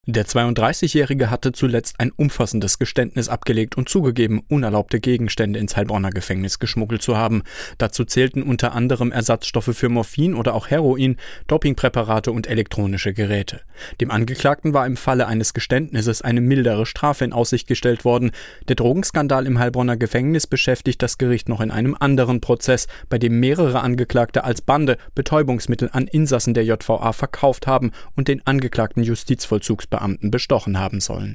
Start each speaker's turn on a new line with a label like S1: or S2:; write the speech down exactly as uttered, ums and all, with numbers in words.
S1: Der zweiunddreißigjährige hatte zuletzt ein umfassendes Geständnis abgelegt und zugegeben, unerlaubte Gegenstände ins Heilbronner Gefängnis geschmuggelt zu haben. Dazu zählten unter anderem Ersatzstoffe für Morphin oder auch Heroin, Dopingpräparate und elektronische Geräte. Dem Angeklagten war im Falle eines Geständnisses eine mildere Strafe in Aussicht gestellt worden. Der Drogenskandal im Heilbronner Gefängnis beschäftigt das Gericht noch in einem anderen Prozess, bei dem mehrere Angeklagte als Bande Betäubungsmittel an Insassen der J V A verkauft haben und den angeklagten Justizvollzugsbeamten bestochen haben sollen.